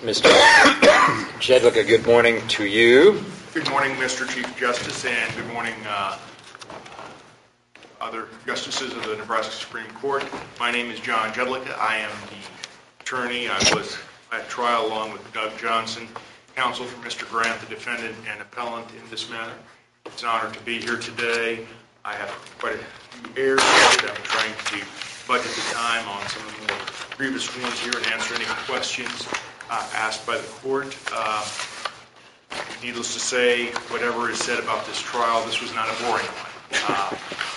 Mr. Jedlicka, good morning to you. Good morning, Mr. Chief Justice, and good morning, other justices of the Nebraska Supreme Court. My name is John Jedlicka. I am the attorney. I was at trial along with Doug Johnson, counsel for Mr. Grant, the defendant and appellant in this matter. It's an honor to be here today. I have quite a few errors. I'm trying to budget the time on some of the more grievous ones here and answer any questions asked by the court. Needless to say, whatever is said about this trial, this was not a boring one.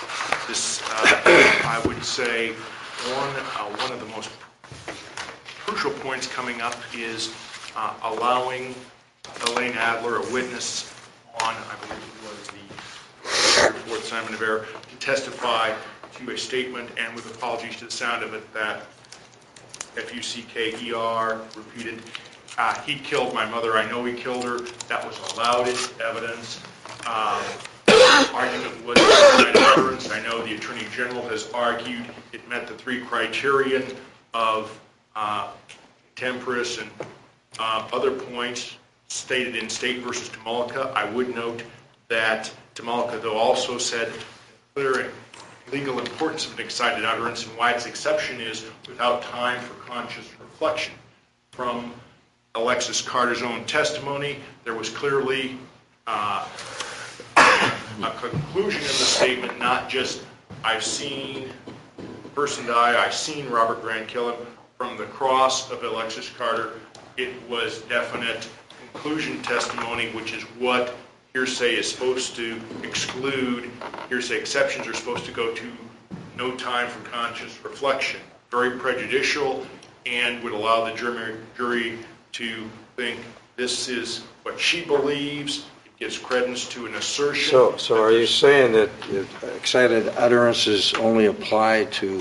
I would say one of the most crucial points coming up is allowing Elaine Adler, a witness on, I believe it was the fourth assignment of error, to testify to a statement, and with apologies to the sound of it, that F-U-C-K-E-R repeated, he killed my mother, I know he killed her. That was allowed as evidence. Argument was evidence. I know the Attorney General has argued it met the three criterion of temperance and other points stated in State v. Tomulka. I would note that Tomulka, though, also said clear legal importance of an excited utterance and why its exception is without time for conscious reflection. From Alexis Carter's own testimony, there was clearly a conclusion in the statement, not just, I've seen the person die, I've seen Robert Grant kill him. From the cross of Alexis Carter, it was definite conclusion testimony, which is what hearsay is supposed to exclude. Hearsay exceptions are supposed to go to no time for conscious reflection. Very prejudicial and would allow the jury to think this is what she believes. It gives credence to an assertion. So are you saying that excited utterances only apply to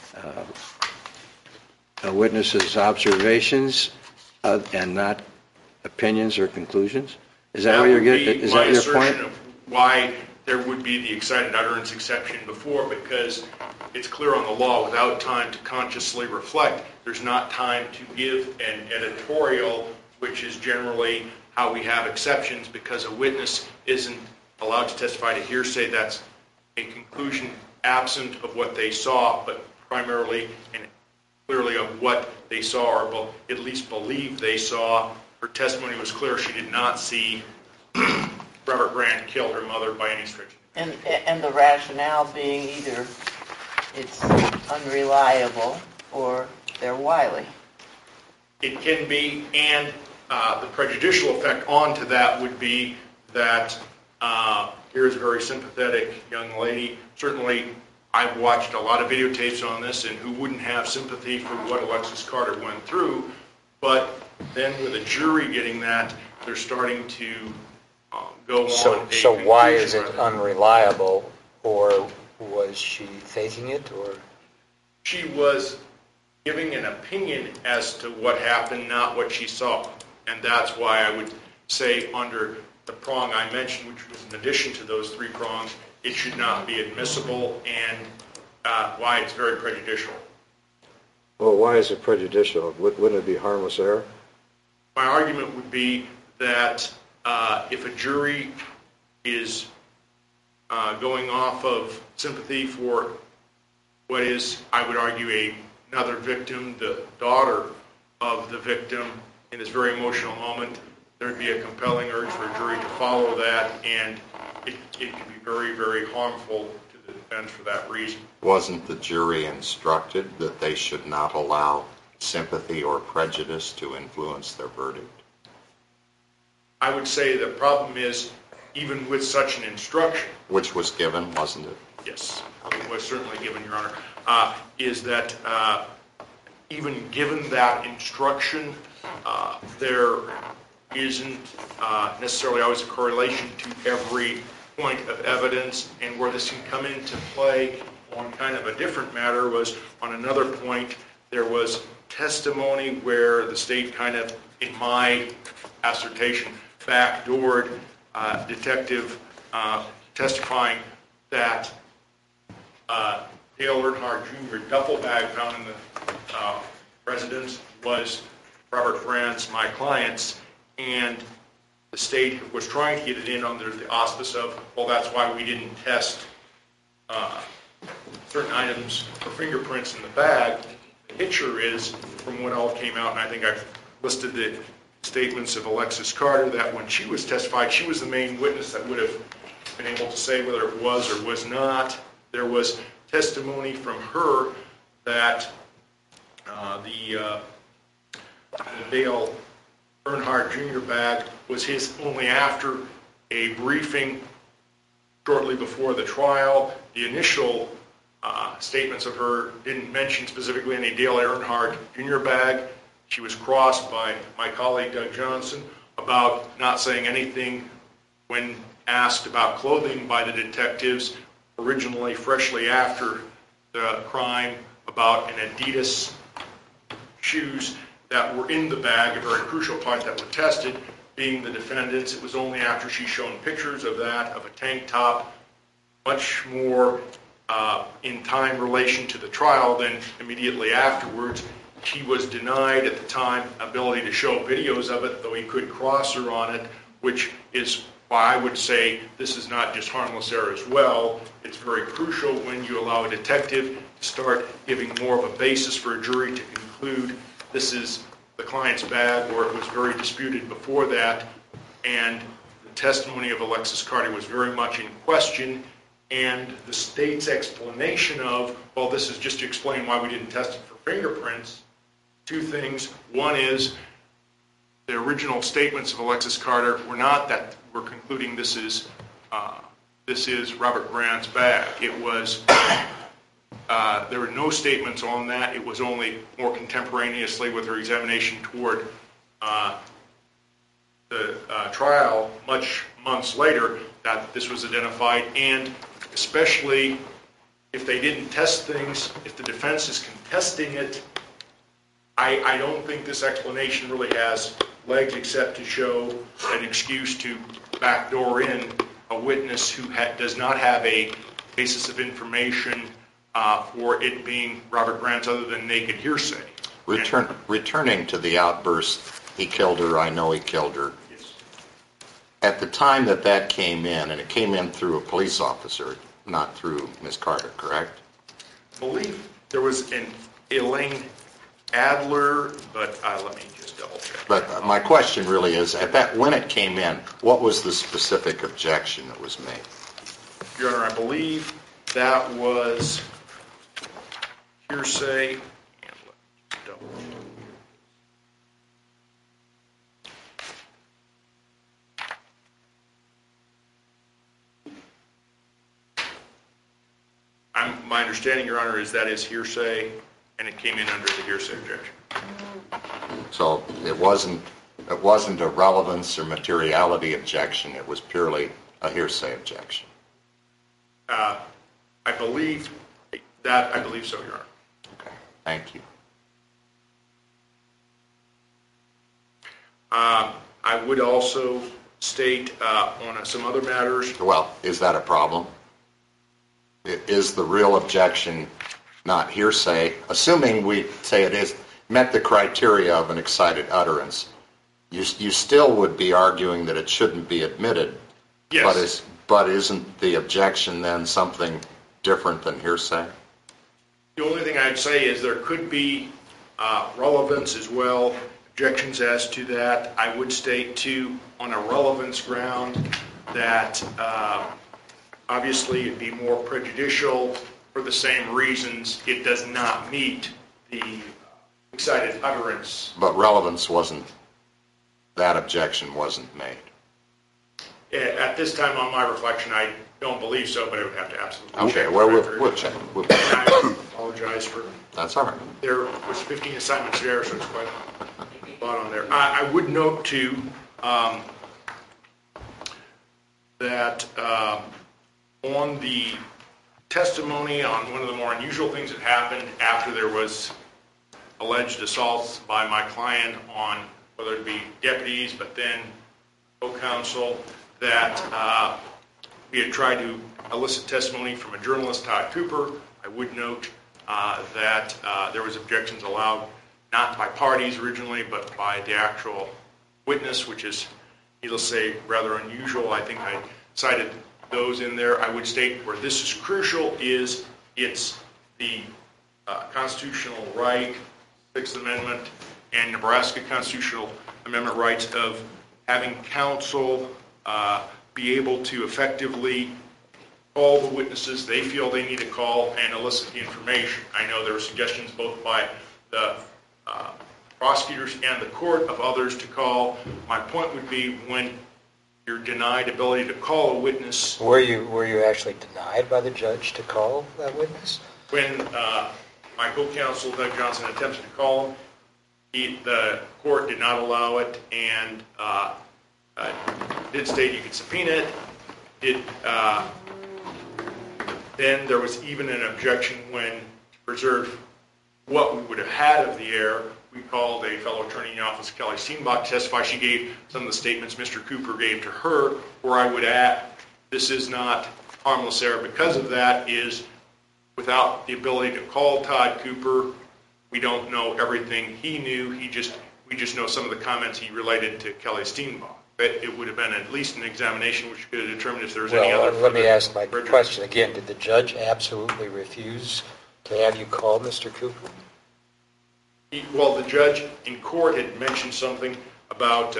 a witness's observations and not opinions or conclusions? Is that what you're getting? Is that your point? Of why there would be the excited utterance exception before, because it's clear on the law, without time to consciously reflect, there's not time to give an editorial, which is generally how we have exceptions, because a witness isn't allowed to testify to hearsay. That's a conclusion absent of what they saw, but primarily and clearly of what they saw, or at least believe they saw. Her testimony was clear. She did not see Robert Grant kill her mother by any stretch. And the rationale being either it's unreliable or they're wily. It can be, and the prejudicial effect onto that would be that here's a very sympathetic young lady. Certainly, I've watched a lot of videotapes on this, and who wouldn't have sympathy for what Alexis Carter went through, but then with a jury getting that, they're starting to go on. So why is it unreliable, or was she faking it, or? She was giving an opinion as to what happened, not what she saw. And that's why I would say under the prong I mentioned, which was in addition to those three prongs, it should not be admissible, and why it's very prejudicial. Well, why is it prejudicial? Wouldn't it be harmless error? My argument would be that if a jury is going off of sympathy for what is, I would argue, another victim, the daughter of the victim, in this very emotional moment, there would be a compelling urge for a jury to follow that, and it could be very, very harmful to the defense for that reason. Wasn't the jury instructed that they should not allow sympathy or prejudice to influence their verdict? I would say the problem is, even with such an instruction, which was given, wasn't it? Yes, it was certainly given, Your Honor, is that even given that instruction, there isn't necessarily always a correlation to every point of evidence, and where this can come into play on kind of a different matter was on another point. There was testimony where the state kind of, in my assertion, backdoored detective testifying that Dale Earnhardt Jr. duffel bag found in the residence was Robert Franz, my clients, and the state was trying to get it in under the auspice of, well, that's why we didn't test certain items for fingerprints in the bag. The picture is, from what all came out, and I think I've listed the statements of Alexis Carter, that when she was testified, she was the main witness that would have been able to say whether it was or was not. There was testimony from her that the Dale Earnhardt Jr. bag was his only after a briefing shortly before the trial. The initial statements of her didn't mention specifically any Dale Earnhardt Jr. bag. She was crossed by my colleague Doug Johnson about not saying anything when asked about clothing by the detectives, originally freshly after the crime, about an Adidas shoes that were in the bag, a very crucial part that were tested, being the defendant's. It was only after she's shown pictures of that, of a tank top, much more in time relation to the trial than immediately afterwards. He was denied at the time ability to show videos of it, though he could cross her on it, which is why I would say this is not just harmless error as well. It's very crucial when you allow a detective to start giving more of a basis for a jury to conclude this is the client's bag, or it was very disputed before that, and the testimony of Alexis Carter was very much in question, and the state's explanation of, well, this is just to explain why we didn't test it for fingerprints. Two things. One is the original statements of Alexis Carter were not that we're concluding this is Robert Grant's bag. It was there were no statements on that. It was only more contemporaneously with her examination toward the trial, much months later, that this was identified, and especially if they didn't test things, if the defense is contesting it, I don't think this explanation really has legs except to show an excuse to backdoor in a witness who does not have a basis of information for it being Robert Grant's other than naked hearsay. Returning to the outburst, he killed her, I know he killed her. Yes. At the time that came in, and it came in through a police officer, not through Ms. Carter, correct? I believe there was an Elaine Adler, but let me just double check. But my question really is, when it came in, what was the specific objection that was made? Your Honor, I believe that was hearsay. And let's double check. My understanding, Your Honor, is that is hearsay, and it came in under the hearsay objection. So it wasn't a relevance or materiality objection, it was purely a hearsay objection. I believe so, Your Honor. Okay, thank you. I would also state on some other matters. Well, is that a problem? Is the real objection not hearsay? Assuming we say it is met the criteria of an excited utterance, you still would be arguing that it shouldn't be admitted. Yes. But isn't the objection then something different than hearsay? The only thing I'd say is there could be relevance as well, objections as to that. I would state, too, on a relevance ground that obviously it'd be more prejudicial for the same reasons. It does not meet the excited utterance. But that objection wasn't made. At this time, on my reflection, I don't believe so, but I would have to absolutely check. Okay, well, we'll check. I apologize for... That's all right. There was 15 assignments there, so it's quite a lot on there. I would note, too, that on the testimony on one of the more unusual things that happened after there was alleged assaults by my client on whether it be deputies, but then co-counsel, that we had tried to elicit testimony from a journalist, Todd Cooper. I would note that there was objections allowed not by parties originally, but by the actual witness, which is, needless to say, rather unusual. I think I cited those in there. I would state where this is crucial is it's the constitutional right, Sixth Amendment, and Nebraska constitutional amendment rights of having counsel be able to effectively call the witnesses they feel they need to call and elicit the information. I know there were suggestions both by the prosecutors and the court of others to call. My point would be when you're denied ability to call a witness. Were you actually denied by the judge to call that witness? When my co-counsel, Doug Johnson, attempted to call him, the court did not allow it and did state you could subpoena it. Then there was even an objection when, to preserve what we would have had of the error, we called a fellow attorney in the office, Kelly Steenbach, to testify. She gave some of the statements Mr. Cooper gave to her, where I would add, this is not harmless error. Because of that is, without the ability to call Todd Cooper, we don't know everything he knew. We just know some of the comments he related to Kelly Steenbach. But it would have been at least an examination which could have determined if there was any other. Well, let me ask my question again. Did the judge absolutely refuse to have you call Mr. Cooper? Well, the judge in court had mentioned something about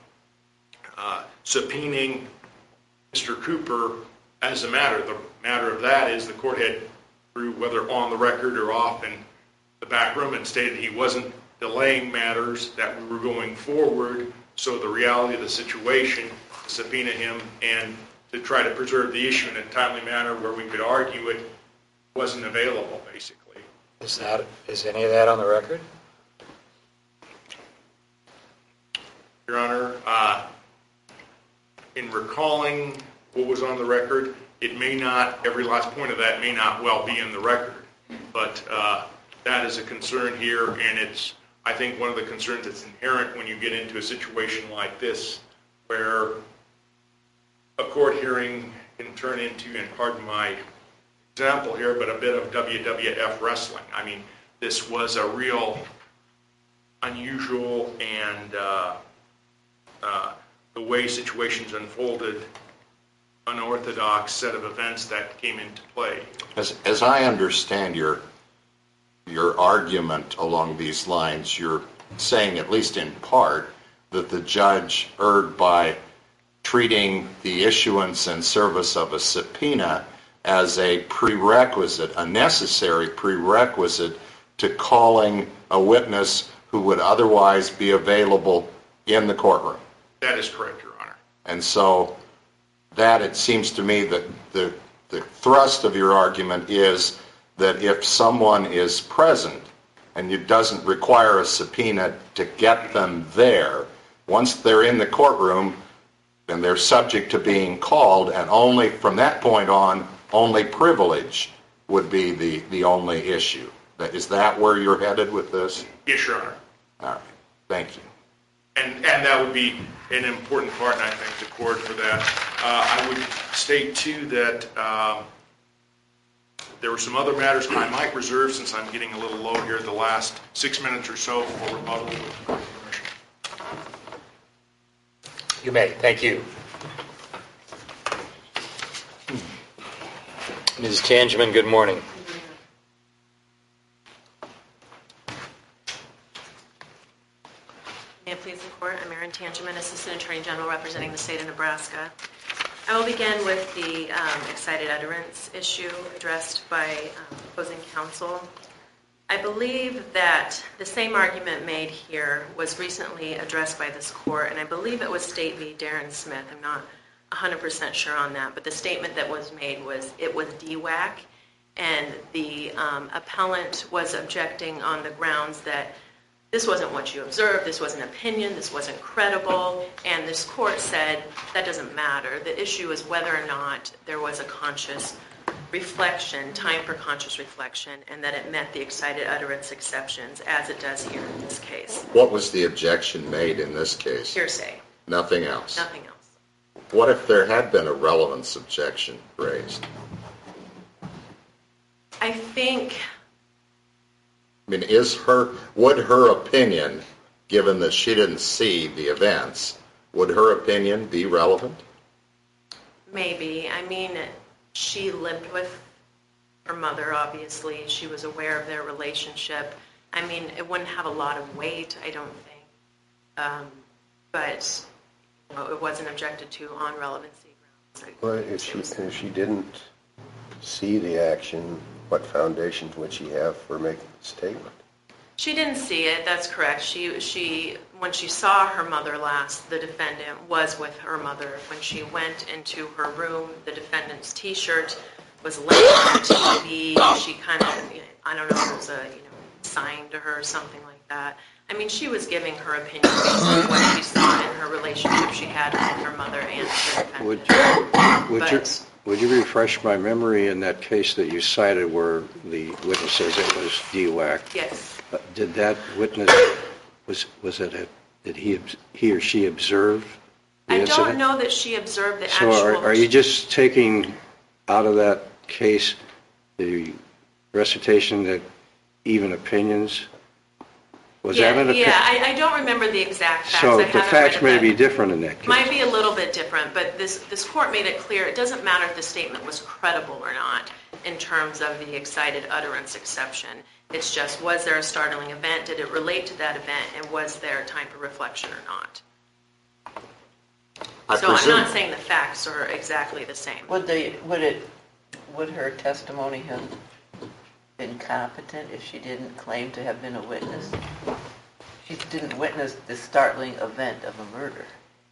subpoenaing Mr. Cooper as a matter. The matter of that is the court had, through whether on the record or off in the back room, and stated he wasn't delaying matters, that we were going forward. So the reality of the situation, to subpoena him and to try to preserve the issue in a timely manner where we could argue it, wasn't available, basically. Is any of that on the record? Your Honor, in recalling what was on the record, it may not, every last point of that may not well be in the record. But that is a concern here, and it's, I think, one of the concerns that's inherent when you get into a situation like this, where a court hearing can turn into, and pardon my example here, but a bit of WWF wrestling. I mean, this was a real unusual and the way situations unfolded, unorthodox set of events that came into play. As I understand your argument along these lines, you're saying, at least in part, that the judge erred by treating the issuance and service of a subpoena as a prerequisite, a necessary prerequisite to calling a witness who would otherwise be available in the courtroom. That is correct, Your Honor. And so that, it seems to me, that the thrust of your argument is that if someone is present and it doesn't require a subpoena to get them there, once they're in the courtroom, then they're subject to being called, and only from that point on, only privilege would be the only issue. Is that where you're headed with this? Yes, Your Honor. All right. Thank you. And that would be an important part, and I thank the court for that. I would state, too, that there were some other matters I might reserve, since I'm getting a little low here, the last 6 minutes or so for rebuttal. You may. Thank you. Ms. Tangeman, good morning. May it please the Court, I'm Erin Tangeman, Assistant Attorney General representing the state of Nebraska. I will begin with the excited utterance issue addressed by opposing counsel. I believe that the same argument made here was recently addressed by this court, and I believe it was State v. Darren Smith. I'm not 100% sure on that, but the statement that was made was it was DWAC, and the appellant was objecting on the grounds that this wasn't what you observed, this was an opinion, this wasn't credible, and this court said that doesn't matter. The issue is whether or not there was a conscious reflection, time for conscious reflection, and that it met the excited utterance exceptions, as it does here in this case. What was the objection made in this case? Hearsay. Nothing else? Nothing else. What if there had been a relevance objection raised? I think I mean, would her opinion, given that she didn't see the events, would her opinion be relevant? Maybe. I mean, she lived with her mother, obviously. She was aware of their relationship. I mean, it wouldn't have a lot of weight, I don't think. But it wasn't objected to on relevancy grounds. Well, if she didn't see the action, what foundation would she have for making the statement? She didn't see it, that's correct. When she saw her mother last, the defendant was with her mother. When she went into her room, the defendant's T-shirt was laying on the TV. She kind of, I don't know if it was a sign to her or something like that. I mean, she was giving her opinion based on what she saw in her relationship she had with her mother and the defendant. Would you refresh my memory in that case that you cited where the witness says it was DWAC? Yes. Did that witness, did he or she observe the incident? I don't know that she observed the actual... So are you just taking out of that case the recitation that even opinions? Was that an opinion? Yeah, I don't remember the exact facts. So the facts may be different in that case. Might be a little bit different, but this court made it clear it doesn't matter if the statement was credible or not in terms of the excited utterance exception. It's just, was there a startling event? Did it relate to that event? And was there time for reflection or not? I'm not saying the facts are exactly the same. Would her testimony have been competent if she didn't claim to have been a witness? She didn't witness the startling event of a murder.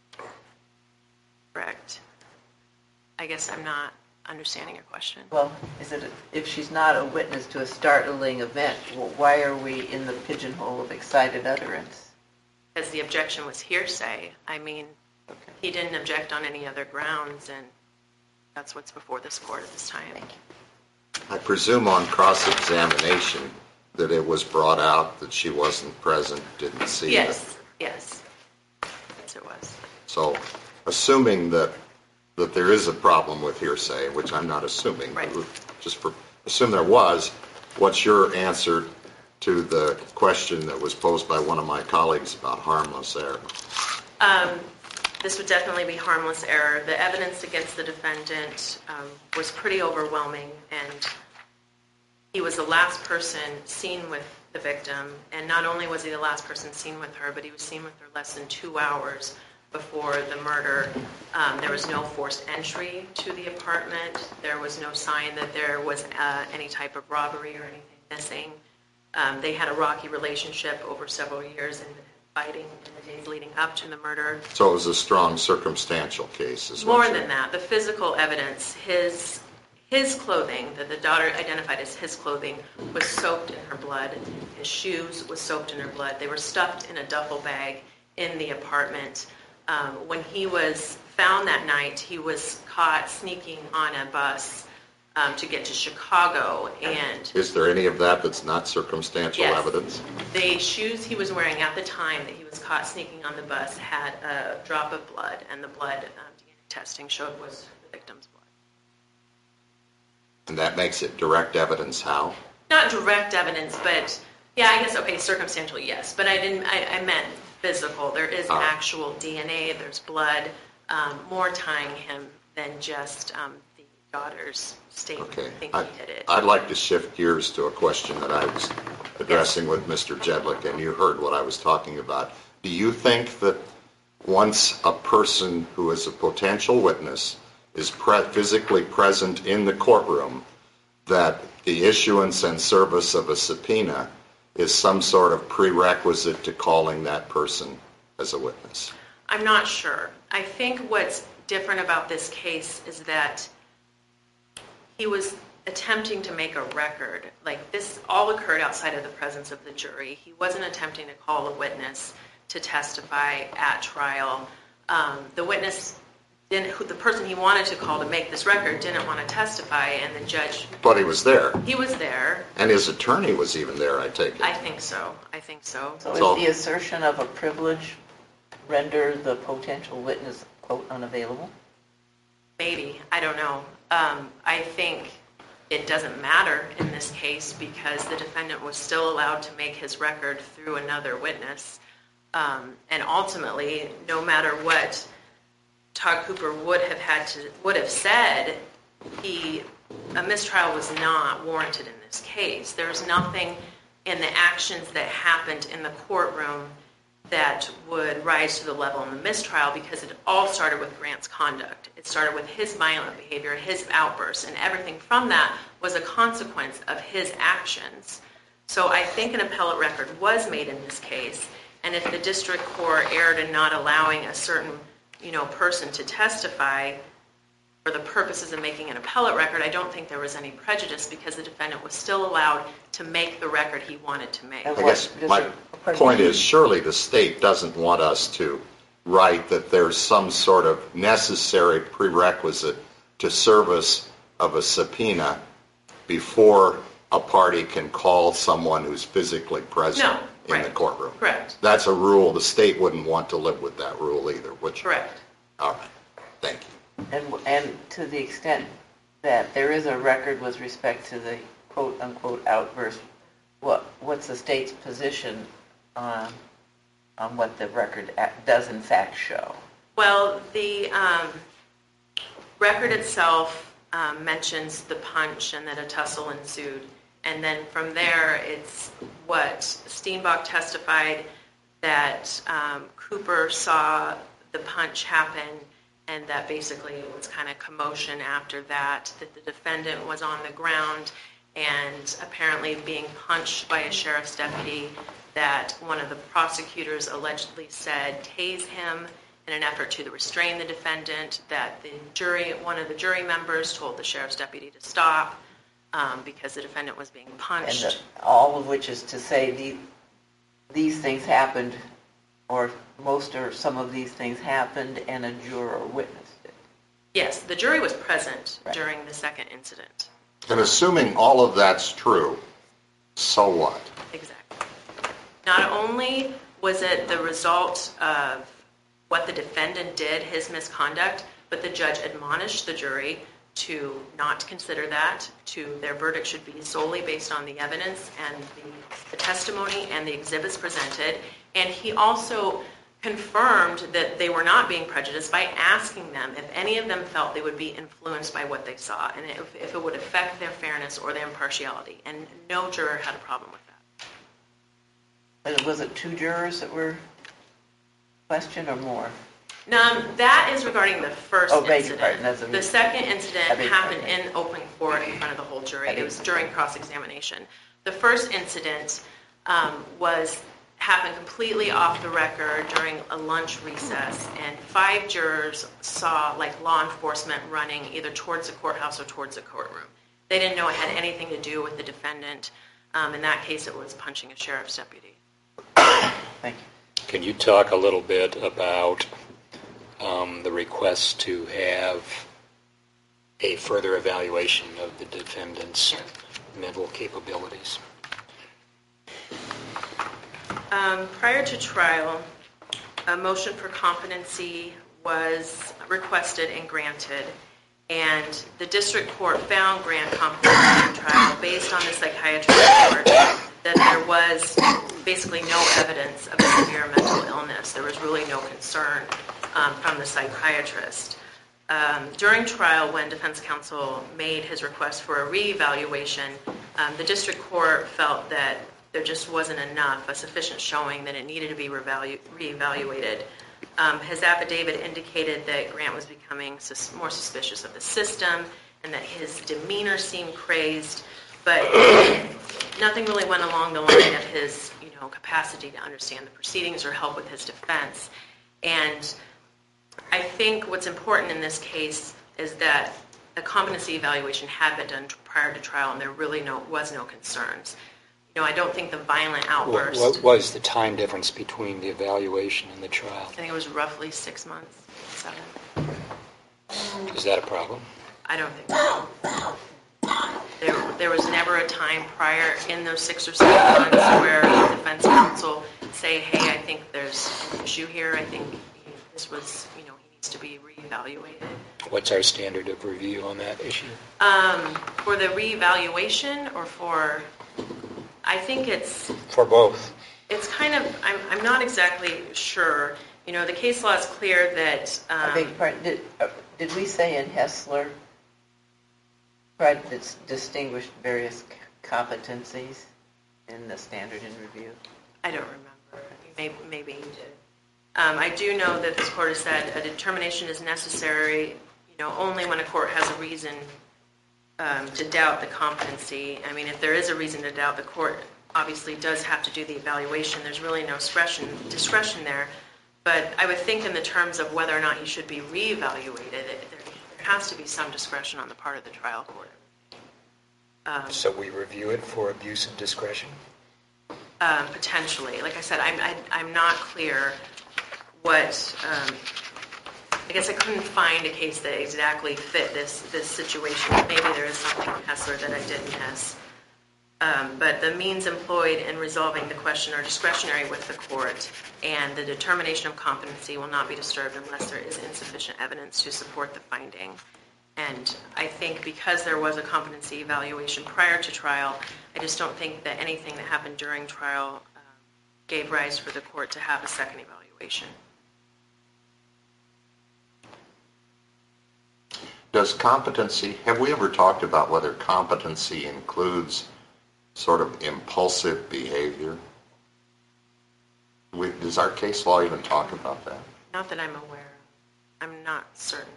Correct. I guess I'm not understanding your question. Well, if she's not a witness to a startling event, why are we in the pigeonhole of excited utterance? Because the objection was hearsay. I mean, he didn't object on any other grounds, and that's what's before this court at this time. Thank you. I presume on cross-examination that it was brought out that she wasn't present, didn't see it. Yes, yes it was. So, assuming that there is a problem with hearsay, which I'm not assuming, right. Assume there was, what's your answer to the question that was posed by one of my colleagues about harmless error? This would definitely be harmless error. The evidence against the defendant was pretty overwhelming, and he was the last person seen with the victim. And not only was he the last person seen with her, but he was seen with her less than 2 hours before the murder. There was no forced entry to the apartment. There was no sign that there was any type of robbery or anything missing. They had a rocky relationship over several years and fighting in the days leading up to the murder. So it was a strong circumstantial case, is what More you're... than that, the physical evidence, his clothing, that the daughter identified as his clothing, was soaked in her blood. His shoes was soaked in her blood. They were stuffed in a duffel bag in the apartment. When he was found that night, he was caught sneaking on a bus to get to Chicago. And is there any of that that's not circumstantial evidence? The shoes he was wearing at the time that he was caught sneaking on the bus had a drop of blood, and the blood DNA testing showed was the victim's blood. And that makes it direct evidence how? Not direct evidence, but yeah, I guess, okay, circumstantial, yes. But I meant physical. There is actual DNA, there's blood, more tying him than just the daughter's statement. Okay. I think he did it. I'd like to shift gears to a question that I was addressing with Mr. Jedlick, and you heard what I was talking about. Do you think that once a person who is a potential witness is physically present in the courtroom, that the issuance and service of a subpoena is some sort of prerequisite to calling that person as a witness? I'm not sure. I think what's different about this case is that he was attempting to make a record. Like, this all occurred outside of the presence of the jury. He wasn't attempting to call a witness to testify at trial. The witness the person he wanted to call to make this record didn't want to testify, and the judge... But he was there. He was there. And his attorney was even there, I take it. I think so. So is the assertion of a privilege render the potential witness, quote, unavailable? Maybe. I don't know. I think it doesn't matter in this case because the defendant was still allowed to make his record through another witness. And ultimately, no matter what Todd Cooper would have said, a mistrial was not warranted in this case. There's nothing in the actions that happened in the courtroom that would rise to the level of the mistrial because it all started with Grant's conduct. It started with his violent behavior, his outbursts, and everything from that was a consequence of his actions. So I think an appellate record was made in this case, and if the district court erred in not allowing a certain person to testify for the purposes of making an appellate record, I don't think there was any prejudice because the defendant was still allowed to make the record he wanted to make. I guess my point is surely the state doesn't want us to write that there's some sort of necessary prerequisite to service of a subpoena before a party can call someone who's physically present in the courtroom. Correct. That's a rule. The state wouldn't want to live with that rule either. Correct. All right. Thank you. And to the extent that there is a record with respect to the quote-unquote outburst, what's the state's position on what the record does in fact show? Well, the record itself mentions the punch and that a tussle ensued. And then from there, it's what Steenbach testified that Cooper saw the punch happen and that basically it was kind of commotion after that the defendant was on the ground and apparently being punched by a sheriff's deputy, that one of the prosecutors allegedly said, tase him in an effort to restrain the defendant, that one of the jury members told the sheriff's deputy to stop because the defendant was being punched. And all of which is to say these things happened, or most or some of these things happened, and a juror witnessed it. Yes, the jury was present during the second incident. And assuming all of that's true, so what? Exactly. Not only was it the result of what the defendant did, his misconduct, but the judge admonished the jury to not consider that, their verdict should be solely based on the evidence and the testimony and the exhibits presented. And he also confirmed that they were not being prejudiced by asking them if any of them felt they would be influenced by what they saw and if it would affect their fairness or their impartiality. And no juror had a problem with that. And was it 2 jurors that were questioned or more? That is regarding the first incident. The second incident happened in open court in front of the whole jury. It was during cross-examination. The first incident happened completely off the record during a lunch recess, and 5 jurors saw law enforcement running either towards the courthouse or towards the courtroom. They didn't know it had anything to do with the defendant. In that case, it was punching a sheriff's deputy. Thank you. Can you talk a little bit about the request to have a further evaluation of the defendant's mental capabilities? Prior to trial, a motion for competency was requested and granted, and the district court found Grant competent in trial based on the psychiatrist report that there was basically no evidence of a severe mental illness. There was really no concern from the psychiatrist. During trial, when defense counsel made his request for a reevaluation, the district court felt that there just wasn't a sufficient showing that it needed to be reevaluated. His affidavit indicated that Grant was becoming more suspicious of the system and that his demeanor seemed crazed, but nothing really went along the line of his capacity to understand the proceedings or help with his defense. And I think what's important in this case is that a competency evaluation had been done prior to trial, and there really was no concerns. I don't think the violent outburst... What was the time difference between the evaluation and the trial? I think it was roughly 6 months, 7. Is that a problem? I don't think so. There was never a time prior in those 6 or 7 months where the defense counsel say, hey, I think there's an issue here. I think this was, he needs to be reevaluated. What's our standard of review on that issue? For the reevaluation or I think it's For both. kind of, I'm not exactly sure. The case law is clear that, I beg your pardon, did we say in Hessler, tried to distinguish various competencies in the standard in review? I don't remember. Maybe you did. I do know that this court has said a determination is necessary, only when a court has a reason to doubt the competency. I mean, if there is a reason to doubt, the court obviously does have to do the evaluation. There's really no discretion there. But I would think in the terms of whether or not he should be reevaluated, there has to be some discretion on the part of the trial court. So we review it for abuse of discretion? Potentially. Like I said, I'm not clear what... I guess I couldn't find a case that exactly fit this situation. Maybe there is something in Hessler that I didn't miss. But the means employed in resolving the question are discretionary with the court, and the determination of competency will not be disturbed unless there is insufficient evidence to support the finding. And I think because there was a competency evaluation prior to trial, I just don't think that anything that happened during trial gave rise for the court to have a second evaluation. Does competency, have we ever talked about whether competency includes sort of impulsive behavior? Does our case law even talk about that? Not that I'm aware of. I'm not certain.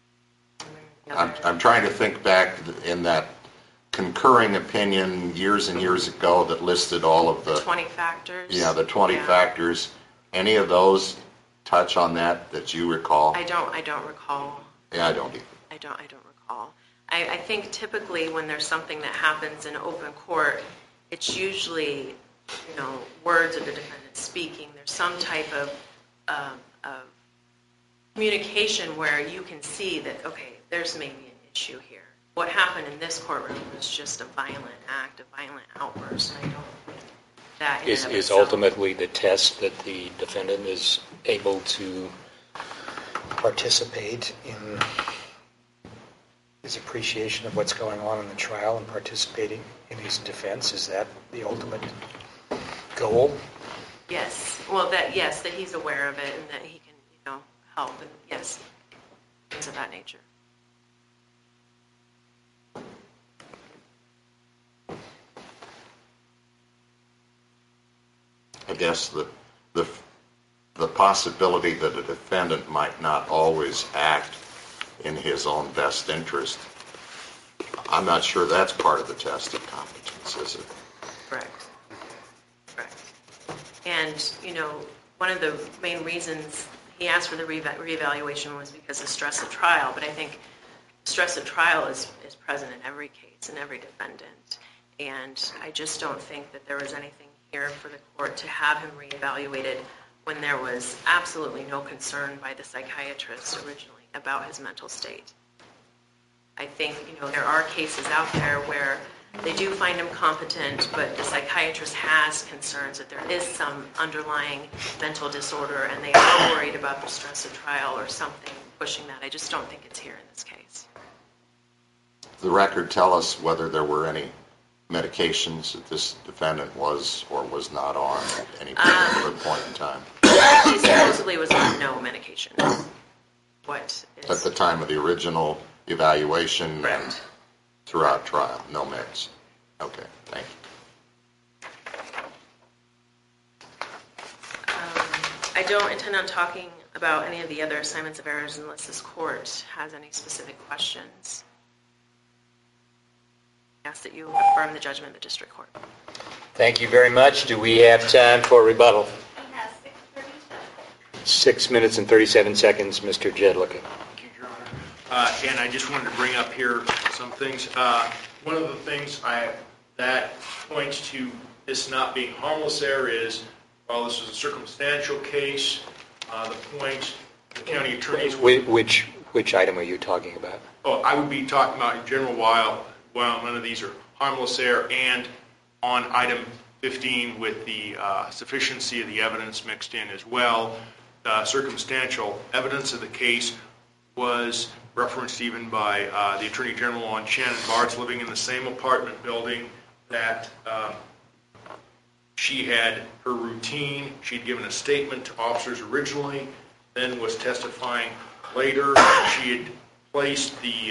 I'm trying to think back in that concurring opinion years and years ago that listed all of the 20 factors. Yeah, the 20 factors. Any of those touch on that you recall? I don't recall. Yeah, I don't either. I don't recall. I think typically when there's something that happens in open court, it's usually, words of the defendant speaking. There's some type of communication where you can see that, okay, there's maybe an issue here. What happened in this courtroom was just a violent act, a violent outburst. I don't think that in and of Is itself- ultimately the test that the defendant is able to participate in his appreciation of what's going on in the trial and participating in his defense? Is that the ultimate goal? Yes. Well, that he's aware of it and that he can, help, and yes, things of that nature. I guess the possibility that a defendant might not always act in his own best interest, I'm not sure that's part of the test of competence, is it? Correct. And, one of the main reasons he asked for the reevaluation was because of stress of trial, but I think stress of trial is present in every case, in every defendant. And I just don't think that there was anything here for the court to have him reevaluated when there was absolutely no concern by the psychiatrist originally about his mental state. I think, there are cases out there where they do find him competent, but the psychiatrist has concerns that there is some underlying mental disorder and they are worried about the stress of trial or something pushing that. I just don't think it's here in this case. The record tell us whether there were any medications that this defendant was or was not on at any particular point in time? He supposedly was on no medication. What is... At the time of the original evaluation Correct. And throughout trial, no meds. Okay, thank you. I don't intend on talking about any of the other assignments of errors unless this court has any specific questions. I ask that you affirm the judgment of the district court. Thank you very much. Do we have time for rebuttal? We have 6:37. 6 minutes and 37 seconds, Mr. Jedlicka. Thank you, Your Honor. And I just wanted to bring up here some things. One of the things that points to this not being harmless error is, while this was a circumstantial case, the county attorney's... Which item are you talking about? Oh, I would be talking about in general while none of these are harmless error, and on item 15 with the sufficiency of the evidence mixed in as well. circumstantial evidence of the case was referenced even by the Attorney General on Shannon Bart's living in the same apartment building, that she had her routine. She'd given a statement to officers originally, then was testifying later. She had placed the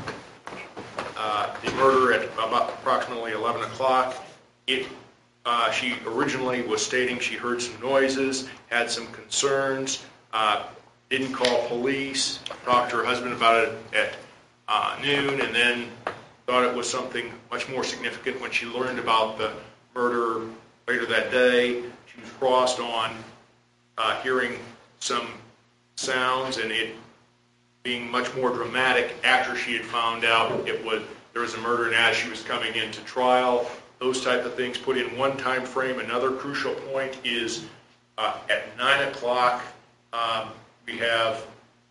murder at about approximately 11 o'clock. She originally was stating she heard some noises, had some concerns, didn't call police, talked to her husband about it at noon, and then thought it was something much more significant when she learned about the murder later that day. She was crossed on hearing some sounds and it being much more dramatic after she had found out there was a murder, and as she was coming into trial. Those type of things put in one time frame. Another crucial point is at 9 o'clock, we have,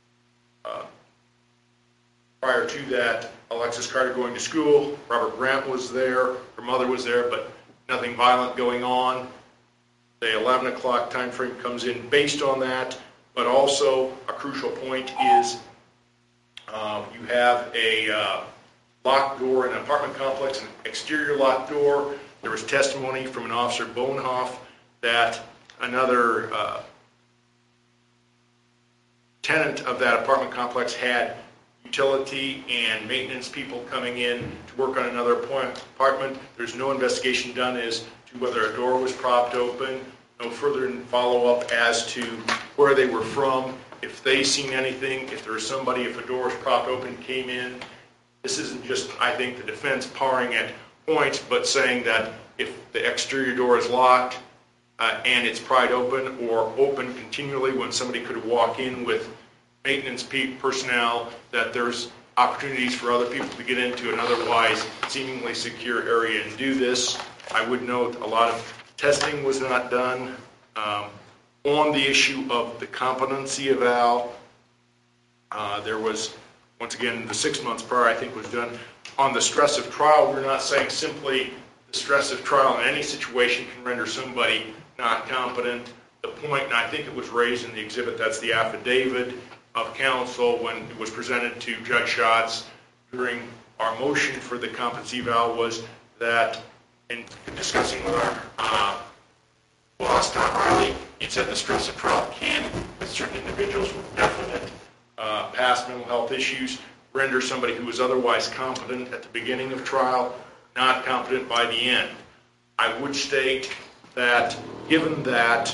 prior to that, Alexis Carter going to school. Robert Grant was there. Her mother was there, but nothing violent going on. The 11 o'clock time frame comes in based on that, but also a crucial point is you have a locked door in an apartment complex, an exterior locked door. There was testimony from an officer, Bohnhoff, that another tenant of that apartment complex had utility and maintenance people coming in to work on another apartment. There's no investigation done as to whether a door was propped open, no further follow-up as to where they were from, if they seen anything, if there was somebody, if a door was propped open, came in. This isn't just, I think, the defense powering at points, but saying that if the exterior door is locked and it's pried open or open continually when somebody could walk in with maintenance personnel, that there's opportunities for other people to get into an otherwise seemingly secure area and do this. I would note a lot of testing was not done on the issue of the competency eval. There was, once again, the 6 months prior, I think, was done. On the stress of trial, we're not saying simply the stress of trial in any situation can render somebody not competent. The point, and I think it was raised in the exhibit, that's the affidavit of counsel when it was presented to Judge Schatz during our motion for the competency eval, was that in discussing with our law staff, Riley, it said the stress of trial can, with certain individuals with definite past mental health issues, render somebody who was otherwise competent at the beginning of trial not competent by the end. I would state that given that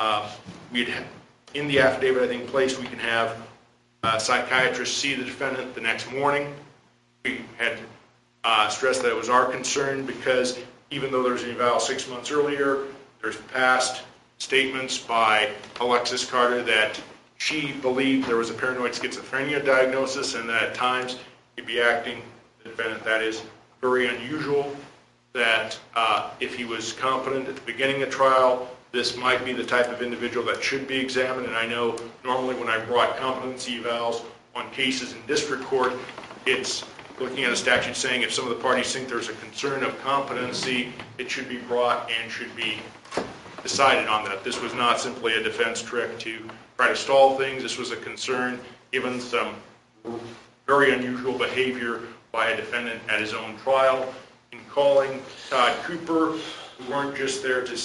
in the affidavit, I think, placed, we can have a psychiatrist see the defendant the next morning. We had stressed that it was our concern because even though there was an eval 6 months earlier, there's past statements by Alexis Carter that she believed there was a paranoid schizophrenia diagnosis and that at times he'd be acting the defendant. That is very unusual, that if he was competent at the beginning of trial, this might be the type of individual that should be examined. And I know normally when I brought competency evals on cases in district court, it's looking at a statute saying if some of the parties think there's a concern of competency, it should be brought and should be decided on that. This was not simply a defense trick to try to stall things. This was a concern given some very unusual behavior by a defendant at his own trial. In calling Todd Cooper, who weren't just there to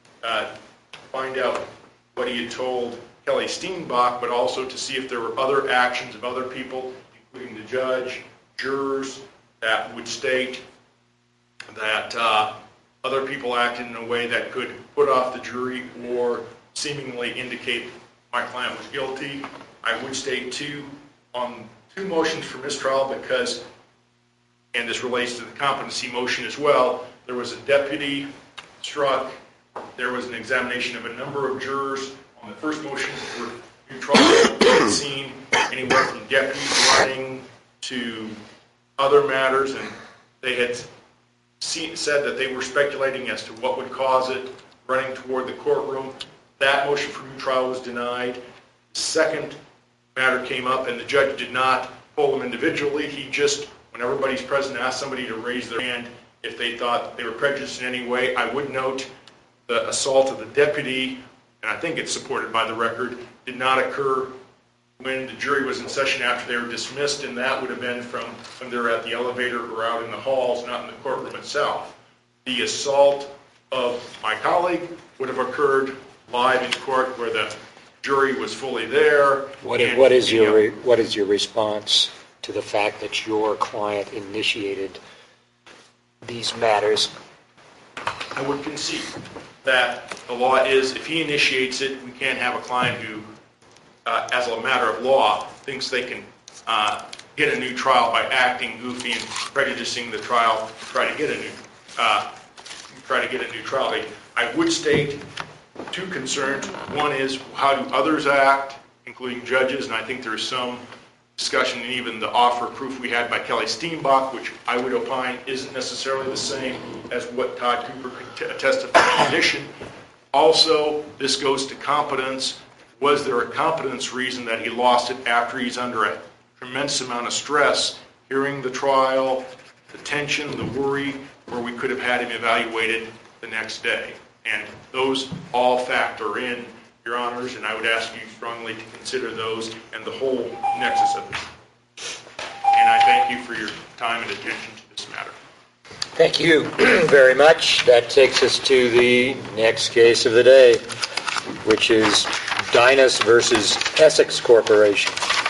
find out what he had told Kelly Steenbach, but also to see if there were other actions of other people, including the judge, jurors, that would state that other people acted in a way that could put off the jury or seemingly indicate my client was guilty. I would state, too, on 2 motions for mistrial because, and this relates to the competency motion as well, there was a deputy struck. There was an examination of a number of jurors on the first motion for new trial. We had seen anywhere from deputies running to other matters, and they had said that they were speculating as to what would cause it, running toward the courtroom. That motion for new trial was denied. The second matter came up, and the judge did not pull them individually. He just, when everybody's present, asked somebody to raise their hand if they thought they were prejudiced in any way. I would note the assault of the deputy and I think it's supported by the record, did not occur when the jury was in session after they were dismissed, and that would have been from when they were at the elevator or out in the halls, not in the courtroom itself. The assault of my colleague would have occurred live in court where the jury was fully there. What is your response to the fact that your client initiated these matters? I would concede that the law is, if he initiates it, we can't have a client who, as a matter of law, thinks they can get a new trial by acting goofy and prejudicing the trial to try to get a new trial. I would state two concerns. One is, how do others act, including judges? And I think there's some discussion in even the offer of proof we had by Kelly Steenbach, which I would opine isn't necessarily the same as what Todd Cooper could testify in addition. Also, this goes to competence. Was there a competence reason that he lost it after he's under a tremendous amount of stress, hearing the trial, the tension, the worry, where we could have had him evaluated the next day? And those all factor in, Your Honors, and I would ask you strongly to consider those and the whole nexus of it. And I thank you for your time and attention to this matter. Thank you very much. That takes us to the next case of the day, which is Dynas versus Essex Corporation.